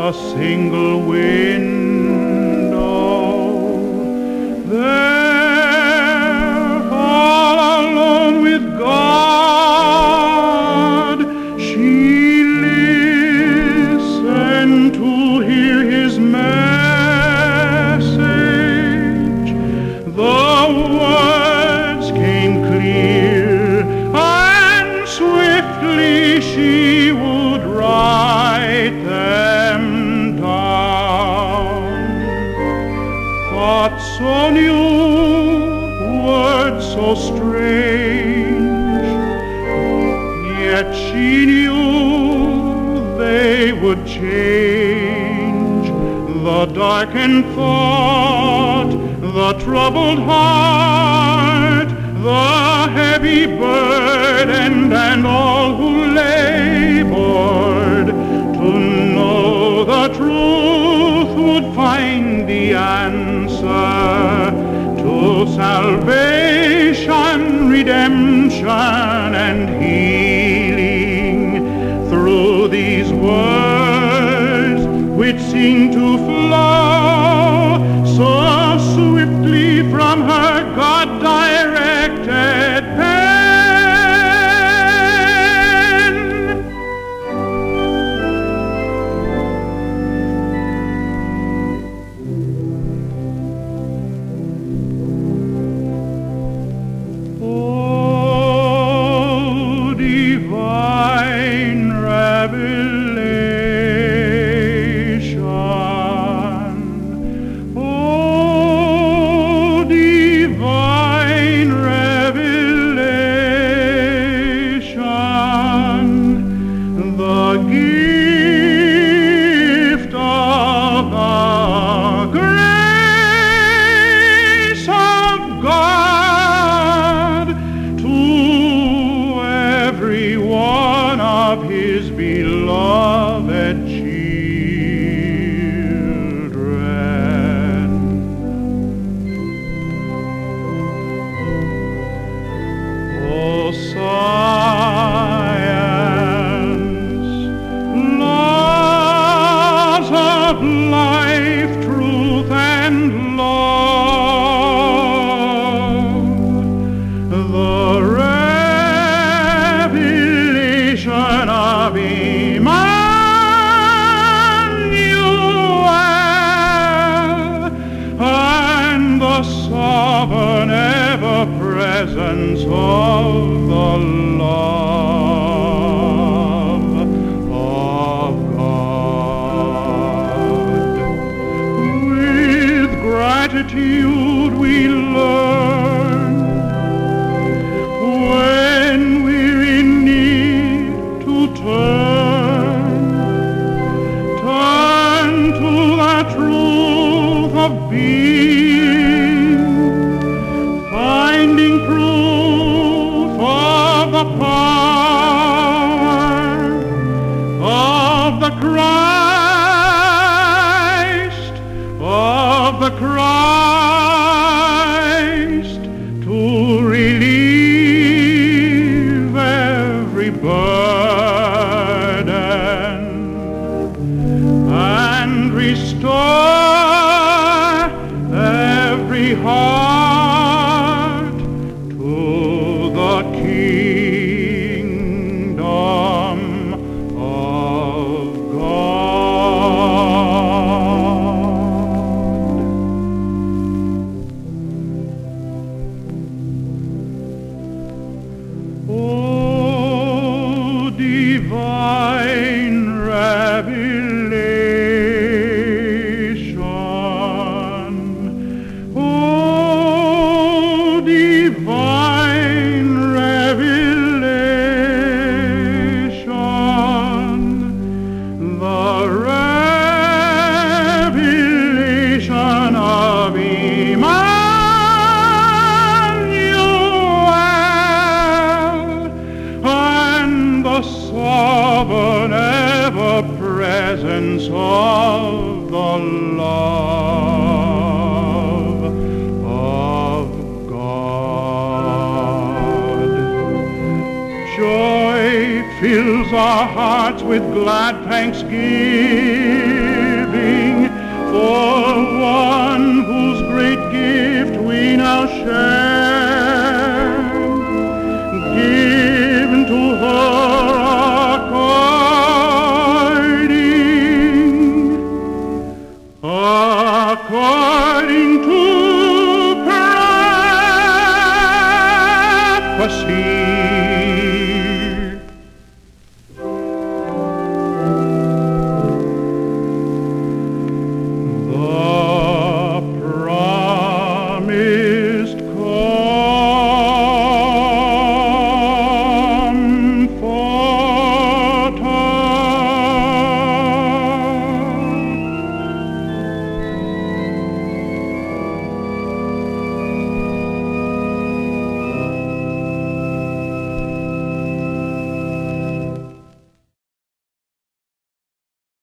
a single window. There, all alone with God, she listened to hear His message. The words came clear, and swiftly she would write them down. Thoughts so new, words so strange, yet she knew they would change the darkened thought, the troubled heart, the heavy burdened, and all who labored. To know the truth would find the answer to salvation, redemption, and healing. Through these words which seem to flow so swiftly from her God-directed pen. Oh, divine revelation. Oh, divine revelation. The gift of the grace of God to every one of His beloved children. Oh, science, laws of life, truth, and love, the revelation of Emmanuel, and the sovereign ever-presence of the love of God. With gratitude we learn, when we're in need, to turn to the truth of being, finding proof of the power of the Christ, to relieve every burden and restore every heart to the kingdom of God. Oh, divine revelation. Oh, divine revelation. The revelation of Emmanuel, and the sovereign ever-presence of the love of God. Joy fills our hearts with glad thanksgiving for one whose great gift we now share.